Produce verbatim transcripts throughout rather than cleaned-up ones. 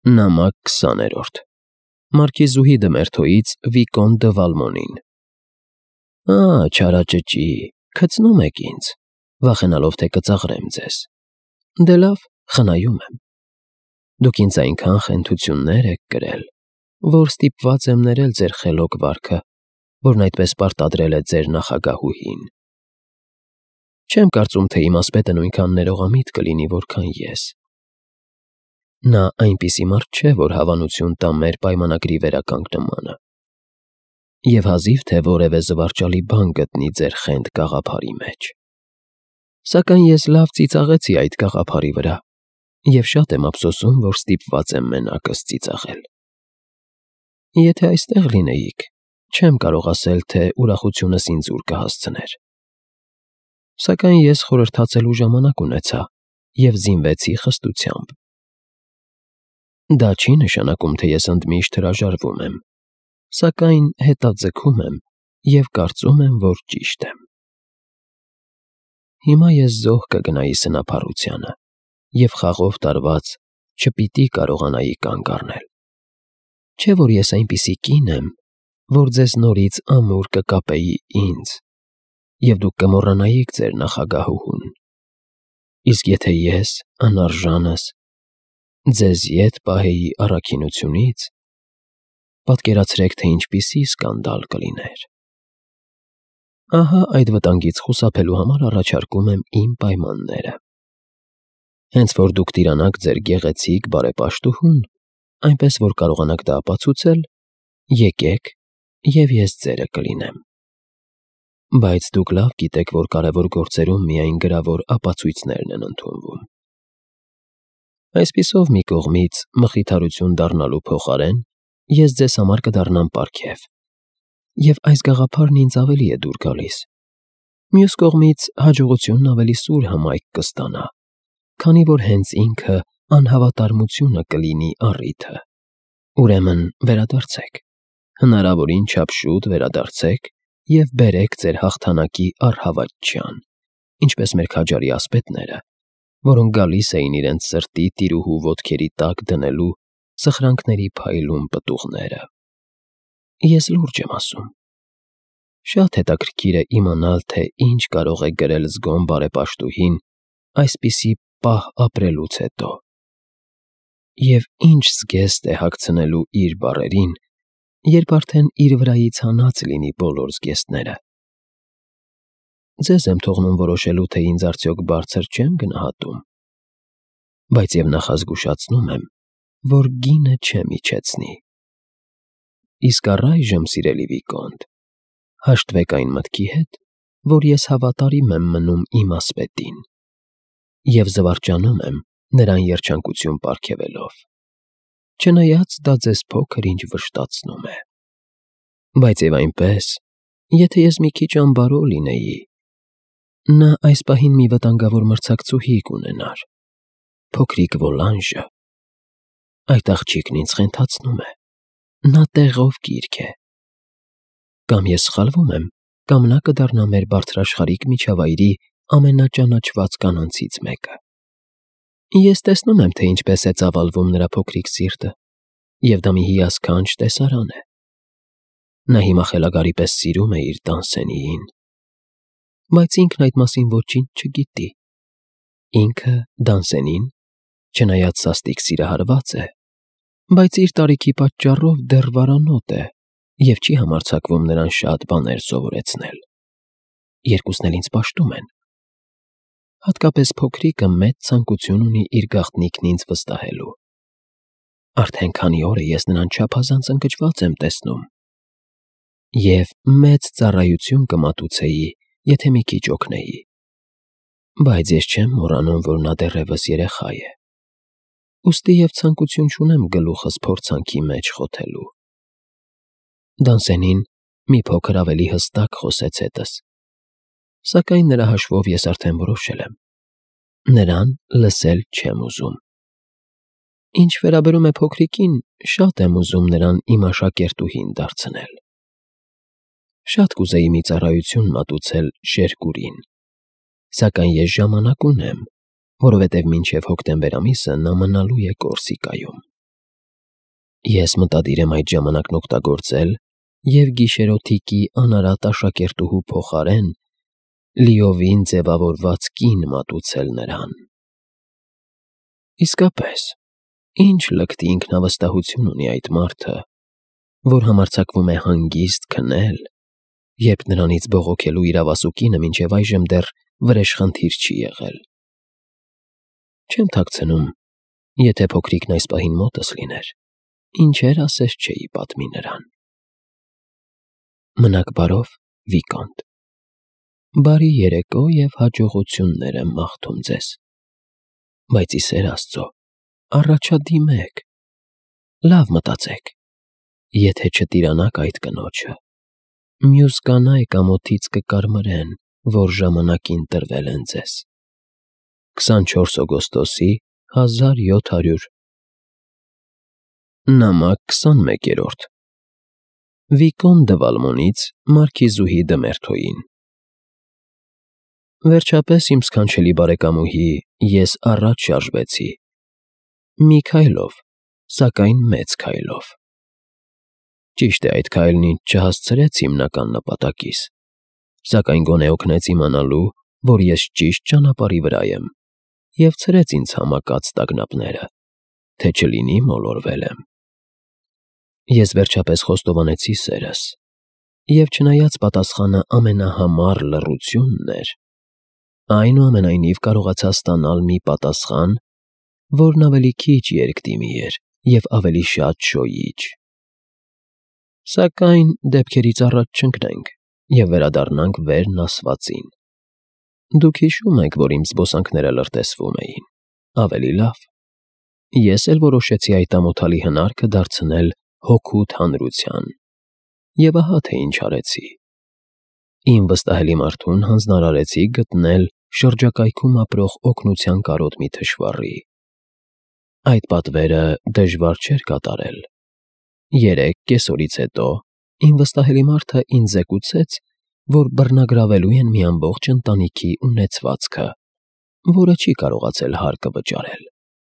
Նամակ քսաներորդ Մարկիզուհի Դմերթոյից Վիկոն դը Վալմոնին։ Ա, չարաճճի, քցնում եք ինձ, վախենալով թե կծաղրեմ ձեզ։ Դե լավ, խնայում եմ։ Դուք ինձ այնքան խենթություններ եք կրել, որ ստիպված եմ ներել ձեր խելոք վարքը, որն այդպես պարտադրել է ձեր նախագահուհին։ Չեմ կարծում, թե իմ ասպետը նույնքան ներողամիտ կլինի, որքան ես։ Նա այնպիսի մարդ չէ, որ հավանություն տա մեր պայմանագրի վերականգնմանը, և հազիվ թե որևէ զվարճալի բան գտնի ձեր խենթ գաղափարի մեջ։ Սակայն ես լավ ծիծաղեցի այդ գաղափարի վրա, և շատ եմ ափսոսում, որ ստիպված եմ մենակս ծիծաղել։ Եթե այստեղ լինեիք, չեմ կարող ասել, թե ուրախությունս ինձ ուր կհասցներ։ Սակայն ես խորհրդացելու ժամանակ ունեցա և զինվեցի խստությամբ։ Դա չի նշանակում, թե ես ընդմիշտ հրաժարվում եմ, սակայն հետաձգում եմ և կարծում եմ, որ ճիշտ եմ։ Հիմա ես զոհ կգնայի սնափառությանը և խաղով տարված չպիտի կարողանայի կանգ առնել։ Չէ՞ որ ես այնպիսի կին եմ, որ ձեզ նորից ամուր կկապեի ինձ, և դուք կմոռանայիք ձեր նախագահուհուն։ Իսկ եթե ես, անարժանս, ձեզ ետ պահեի առաքինությունից, պատկերացրեք, թե ինչպիսի սկանդալ կլիներ։ Ահա այդ վտանգից խուսափելու համար առաջարկում եմ իմ պայմանները։ Հենց որ դուք տիրանաք ձեր գեղեցիկ բարեպաշտուհուն, այնպես որ կարողանաք դա ապացուցել, եկեք, և ես ձերը կլինեմ։ Բայց դուք լավ գիտեք, որ կարևոր գործերում միայն գրավոր ապացույցներն են ընդունվում։ Այսպիսով, մի կողմից մխիթարություն դառնալու փոխարեն ես ձեզ համար կդառնամ պարգև, և այս գաղափարն ինձ ավելի է դուր գալիս։ Մյուս կողմից հաջողությունն ավելի սուր հմայք կստանա, քանի որ հենց ինքը անհավատարմությունը կլինի առիթը։ Ուրեմն վերադարձեք, հնարավորին չափ շուտ վերադարձեք և բերեք ձեր հաղթանակի առհավատչյան, ինչպես մեր քաջարի ասպետները, որոնք գալիս էին իրենց սրտի տիրուհու ոտքերի տակ դնելու սխրանքների փայլուն պտուղները։ Ես լուրջ եմ ասում։ Շատ հետաքրքիր է իմանալ, թե ինչ կարող է գրել զգոն բարեպաշտուհին այսպիսի պահ ապրելուց հետո, և ինչ զգեստ է հագցնելու իր բառերին, երբ արդեն իր վրայից հանած լինի բոլոր զգեստները։ Ձեզ եմ թողնում որոշելու, թե ինձ արդյոք բարձր չեմ գնահատում, բայց և նախազգուշացնում եմ, որ գինը չեմ իջեցնի։ Իսկ առայժմ, սիրելի Վիկոնտ, հաշտվեք այն մտքի հետ, որ ես հավատարիմ եմ մնում իմ ասպետին և զվարճանում եմ նրան երջանկություն պարգևելով, չնայած դա ձեզ փոքր-ինչ վշտացնում է։ Բայց և այնպես, եթե ես մի քիչ անբարո լինեի, նա այս պահին մի վտանգավոր մրցակցուհի կունենար, փոքրիկ Վոլանժը։ Այդ աղջիկն ինձ խենթացնում է, նա տեղով գիրք է։ Կամ ես սխալվում եմ, կամ նա կդառնա մեր բարձրաշխարհիկ միջավայրի ամենաճանաչված կանանցից մեկը։ Ես տեսնում եմ, թե ինչպես է ծավալվում նրա փոքրիկ սիրտը, և դա մի հիասքանչ տեսարան է։ Նա հիմա խելագարի պես սիրում է իր Դանսենիին, բայց ինքն այդ մասին ոչինչ չգիտի։ Ինքը՝ Դանսենին, չնայած սաստիկ սիրահարված է, բայց իր տարիքի պատճառով դեռ վարանոտ է և չի համարձակվում նրան շատ բաներ սովորեցնել։ Երկուսն էլ ինձ պաշտում են։ Հատկապես փոքրիկը մեծ ցանկություն ունի իր գաղտնիքն ինձ վստահելու։ Արդեն քանի օր է ես նրան չափազանց ընկճված եմ տեսնում, և մեծ ծառայություն կմատուցեի, եթե մի քիչ օգնեի։ Բայց ես չեմ մոռանում, որ նա դեռևս երեխա է, ուստի և ցանկություն չունեմ գլուխս փորձանքի մեջ խոթելու։ Դանսենին մի փոքր ավելի հստակ խոսեց հետս, սակայն նրա հաշվով ես արդեն որոշել եմ. նրան լսել չեմ ուզում։ Ինչ վերաբերում է փոքրիկին, շատ եմ ուզում նրան իմ աշակերտուհին դարձնել։ Շատ կուզեի մի ծառայություն մատուցել Ժերգուրին, սակայն ես ժամանակ ունեմ, որովհետև մինչև հոկտեմբեր ամիսը նա մնալու է Կորսիկայում։ Ես մտադիր եմ այդ ժամանակն օգտագործել և գիշերօթիկի անարատ աշակերտուհու փոխարեն լիովին ձևավորված կին մատուցել նրան։ Իսկապես, ինչ լկտի ինքնավստահություն ունի այդ մարդը, որ համարձակվում է հանգիստ քնել, երբ նրանից բողոքելու իրավասու կինը մինչև այժմ դեռ վրեժխնդիր չի եղել։ Չեմ թաքցնում, եթե փոքրիկն այս պահին մոտս լիներ, ինչեր ասես չէի պատմի նրան։ Մնաք բարով, Վիկոնտ։ Բարի երեկո և հաջողություններ եմ մաղթում ձեզ։ Բայց ի սեր Աստծո, առաջադիմեք, լավ մտածեք, եթե չտիրանաք այդ կնոջը, մյուս կանայք ամոթից կկարմրեն, որ ժամանակին տրվել են ձեզ։ քսանչորս օգոստոսի հազար յոթ հարյուր Նամակ քսանմեկերորդ Վիկոն դը Վալմոնից մարքիզուհի դը Մերթոյին։ Վերջապես, իմ սքանչելի բարեկամուհի, ես առաջ շարժվեցի, մի քայլով, սակայն մեծ քայլով։ Ճիշտ է, այդ քայլն ինձ չհասցրեց հիմնական նպատակիս, սակայն գոնե օգնեց իմանալու, որ ես ճիշտ ճանապարհի վրա եմ, և ցրեց ինձ համակած տագնապները, թե չլինի մոլորվել եմ։ Ես վերջապես խոստովանեցի սերս, և չնայած պատասխանը ամենահամառ լռությունն էր, այնուամենայնիվ կարողացա ստանալ մի պատասխան, որն ավելի քիչ երկդիմի էր և ավելի շատ շոյիչ։ Սակայն դեպքերից առաջ չընկնենք և վերադառնանք վերն ասվածին։ Դուք հիշում եք, որ իմ զբոսանքները լրտեսվում էին, ավելի լավ։ Ես էլ որոշեցի այդ ամոթալի հնարքը դարձնել հօգուտ հանրության։ Եվ ահա թե ինչ արեցի։ Իմ վստահելի մարդուն հանձնարարեցի գտնել շրջակայքում ապրող օգնության կարոտ մի թշվառի։ Այդ պատվերը դժվար չէր կատարել։ Երեք կեսօրից հետո իմ վստահելի մարդը ինձ զեկուցեց, որ բռնագրավելու են մի ամբողջ ընտանիքի ունեցվածքը, որը չի կարողացել հարկը վճարել։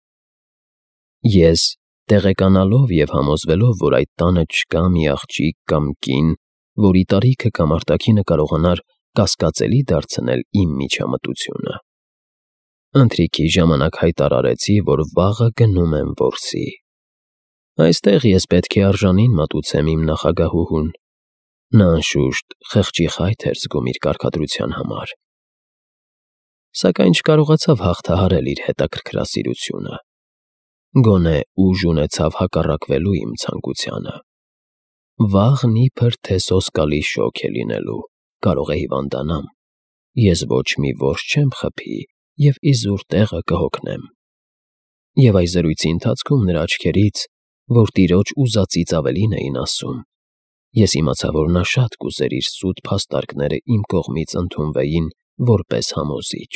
Ես, տեղեկանալով և համոզվելով, որ այդ տանը չկա մի աղջիկ կամ կին, որի տարիքը կամ արտաքինը կարողանար կասկածելի դարձնել իմ միջամտությունը, ընթրիքի ժամանակ հայտարարեցի, որ վաղը գնում եմ որսի։ Այստեղ ես պետք է արժանին մատուցեմ իմ նախագահուհուն։ Նա, անշուշտ, խղճի խայթ էր զգում իր կարգադրության համար, սակայն չկարողացավ հաղթահարել իր հետաքրքրասիրությունը, գոնե ուժ ունեցավ հակառակվելու իմ ցանկությանը։ Վաղն իբր թե սոսկալի շոգ է լինելու, կարող է հիվանդանամ, ես ոչ մի որս չեմ խփի և իզուր տեղը կհոգնեմ։ Եվ այս զրույցի ընթացքում նրա աչքերից, որ տիրոջ ուզածից ավելին էին ասում, ես իմացա, որ նա շատ կուզեր իր սուտ փաստարկները իմ կողմից ընդունվեին որպես համոզիչ։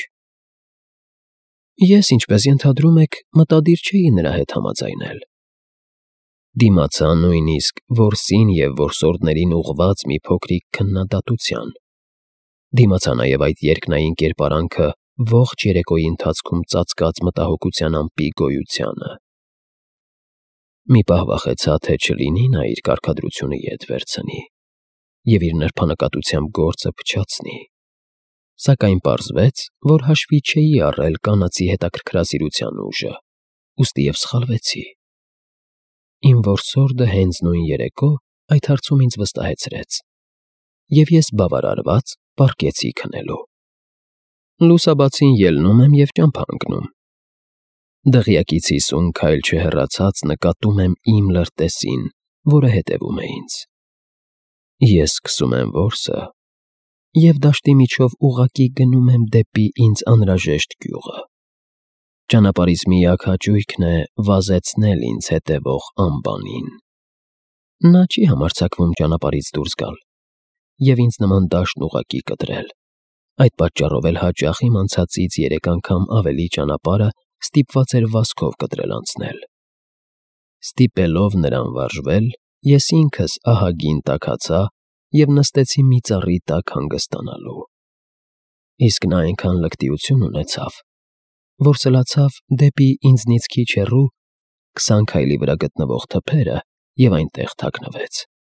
Ես, ինչպես ենթադրում եք, մտադիր չէի նրա հետ համաձայնել։ Դիմացա նույնիսկ որսին և որսորդներին ուղղված մի փոքրիկ քննադատության։ Դիմացա նաև այդ երկնային կերպարանքը ողջ երեկոյի ընթացքում ծածկած մտահոգության ամպի գոյությանը։ Մի պահ վախեցա, թե չլինի նա իր կարգադրությունը ետ վերցնի և իր նրբանկատությամբ գործը փչացնի, սակայն պարզվեց, որ հաշվի չէի առել կանացի հետաքրքրասիրության ուժը, ուստի և սխալվեցի։ Իմ որսորդը հենց նույն երեկո այդ հարցում ինձ վստահեցրեց, և ես բավարարված պառկեցի քնելու։ Լուսաբացին ելնում եմ և ճամփա ընկնում։ Դղյակից հիսուն քայլ չհեռացած նկատում եմ իմ լրտեսին, որը հետևում է ինձ։ Ես սկսում եմ որսը և դաշտի միջով ուղղակի գնում եմ դեպի ինձ անհրաժեշտ գյուղը։ Ճանապարհիս միակ հաճույքն է վազեցնել ինձ հետևող ամբանին։ Նա չի համարձակվում ճանապարհից դուրս գալ և ինձ նման դաշտն ուղղակի կտրել։ Այդ պատճառով էլ հաճախ իմ անցածից երեք անգամ ավելի ճանապարհը ստիպված էր վազքով կտրել անցնել։ Ստիպելով նրան վարժվել, ես ինքս ահագին տաքացա և նստեցի մի ծառի տակ հանգստանալու։ Իսկ նա այնքան լկտիություն ունեցավ, որ սլացավ դեպի ինձնից քիչ հեռու քսան քայլի վրա գտնվող թփերը և այնտեղ թաքնվեց։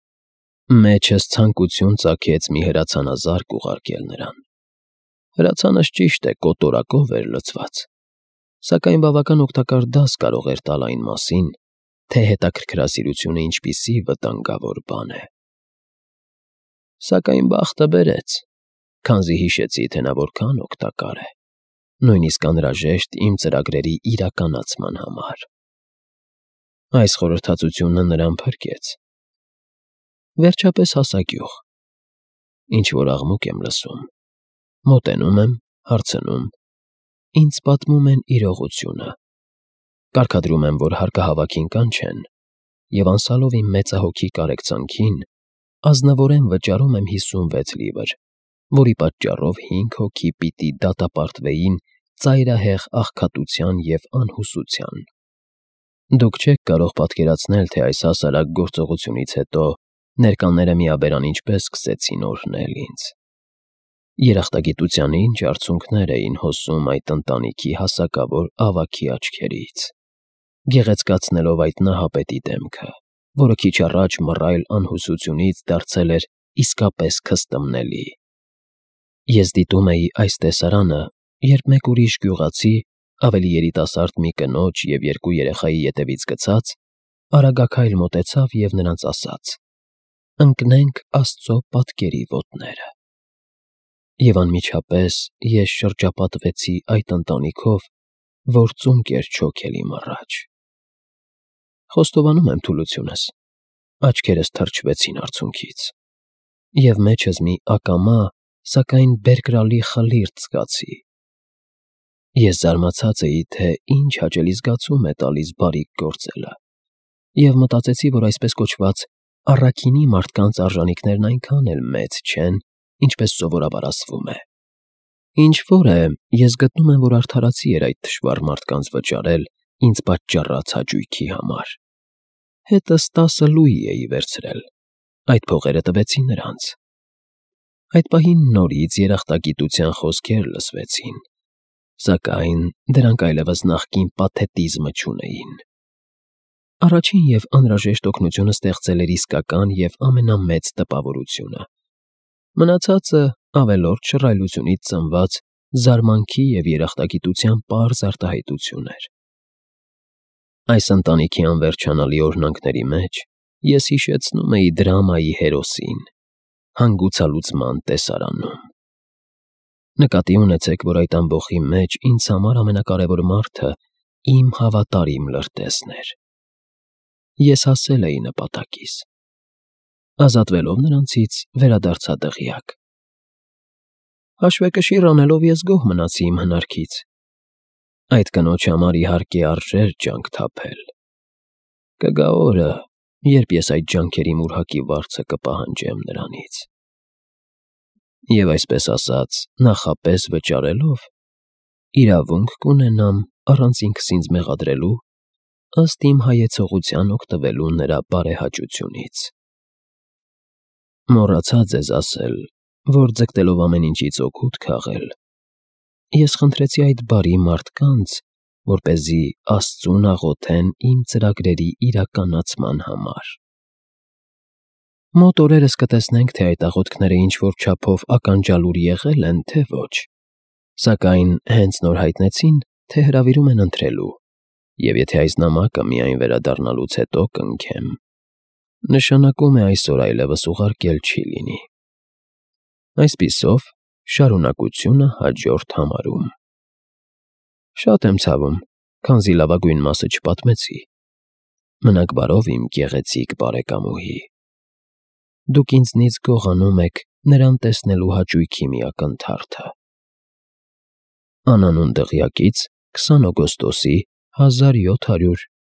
Մեջս ցանկություն ծագեց մի հրացանազարկ ուղարկել նրան։ Հրացանս ճիշտ է կոտորակով էր լցված, սակայն բավական օգտակար դաս կարող էր տալ այն մասին, թե հետաքրքրասիրությունը ինչպիսի վտանգավոր բան է։ Սակայն բախտը բերեց, քանզի հիշեցի, թե նա որքան օգտակար է, նույնիսկ անհրաժեշտ իմ ծրագրերի իրականացման համար։ Այս խորհրդածությունը նրան փրկեց։ Վերջապես հասա գյուղ։ Ինչ-որ աղմուկ եմ լսում։ Մոտենում եմ, հարցնում։ Ինձ պատմում են իրողությունը։ Կարգադրում եմ, որ հարկահավաքին կանչեն, և անսալով իմ մեծահոգի կարեկցանքին, ազնվորեն վճարում եմ հիսունվեց լիվր, որի պատճառով հինգ հոգի պիտի դատապարտվեին ծայրահեղ աղքատության և անհուսության։ Դուք չեք կարող պատկերացնել, թե այս հասարակ գործողությունից հետո ներկաները միաբերան ինչպես սկսեցին օրհնել ինձ։ Երախտագիտության ինչ արցունքներ էին հոսում այդ ընտանիքի հասակավոր ավագի աչքերից, գեղեցկացնելով այդ նահապետի դեմքը, որը քիչ առաջ մռայլ անհուսությունից դարձել էր իսկապես քստմնելի։ Ես դիտում էի այս տեսարանը, երբ մեկ ուրիշ գյուղացի, ավելի երիտասարդ մի կնոջ և երկու երեխայի ետևից գցած, արագաքայլ մոտեցավ և նրանց ասաց. «Ընկնենք Աստծո պատկերի ոտները»։ Եվ անմիջապես ես շրջապատվեցի այդ ընտանիքով, որ ծունկ էր չոքել իմ առաջ։ Խոստովանում եմ թուլությունս, աչքերս թրջվեցին արցունքից, և մեջս մի ակամա, սակայն բերկրալի խլիրտ զգացի։ Ես զարմացած էի, թե ինչ հաճելի զգացում է տալիս բարիք գործելը, և մտածեցի, որ այսպես կոչված առաքինի մարդկանց արժանիքներն այնքան էլ մեծ չեն, ինչպես սովորաբար ասվում է։ Ինչ-որ է, ես գտնում եմ, որ արդարացի էր այդ թշվառ մարդկանց վճարել ինձ պատճառած հաճույքի համար։ Հետս տասը լուի էի վերցրել, այդ փողերը տվեցի նրանց։ Այդ պահին նորից երախտագիտության խոսքեր լսվեցին, սակայն դրանք այլևս նախկին պաթետիզմը չունեին։ Առաջին և անհրաժեշտ օգնությունը ստեղծել էր իսկական և ամենամեծ տպավորությունը։ Մնացածը ավելորդ շռայլությունից ծնված զարմանքի և երախտագիտության պարզ արտահայտություն էր։ Այս ընտանիքի անվերջանալի օրհնանքների մեջ ես հիշեցնում էի դրամայի հերոսին հանգուցալուծման տեսարանում։ Նկատի ունեցեք, որ այդ ամբոխի մեջ ինձ համար ամենակարևոր մարդը իմ հավատարիմ լրտեսն էր։ Ես հասել էի նպատակիս։ Ազատվելով նրանցից, վերադարձա դղյակ։ Հաշվեկշիռ անելով ես գոհ մնացի իմ հնարքից։ Այդ կնոջ համար իհարկե արժեր ջանք թափել։ Կգա օրը, երբ ես այդ ջանքերի մուրհակի վարձը կպահանջեմ նրանից։ Եվ այսպես ասած, նախապես վճարելով, իրավունք կունենամ առանց ինքս ինձ մեղադրելու, ըստ իմ հայեցողության օգտվելու նրա բարեհաճությունից։ Մոռացա ձեզ ասել, որ ձգտելով ամեն ինչից օգուտ քաղել, ես խնդրեցի այդ բարի մարդկանց, որպեսզի Աստծուն աղոթեն իմ ծրագրերի իրականացման համար։ Մոտ օրերս կտեսնենք, թե այդ աղոթքները ինչ-որ չափով ականջալուր եղել են, թե ոչ, սակայն հենց նոր հայտնեցին, թե հրավիրում են ընթրելու, և եթե այս նամակը միայն վերադառնալուց հետո կնքեմ, նշանակում է այսօր այլևս ուղարկել չի լինի։ Այսպիսով, շարունակությունը հաջորդ համարում։ Շատ եմ ցավում, քանզի լավագույն մասը չպատմեցի։ Մնաք բարով, իմ գեղեցիկ բարեկամուհի։ Դուք ինձնից գողանում եք նրան տեսնելու հաճույքի մի ակնթարթը։ Անանուն դղյակից քսան օգոստոսի հազար յոթ հարյուր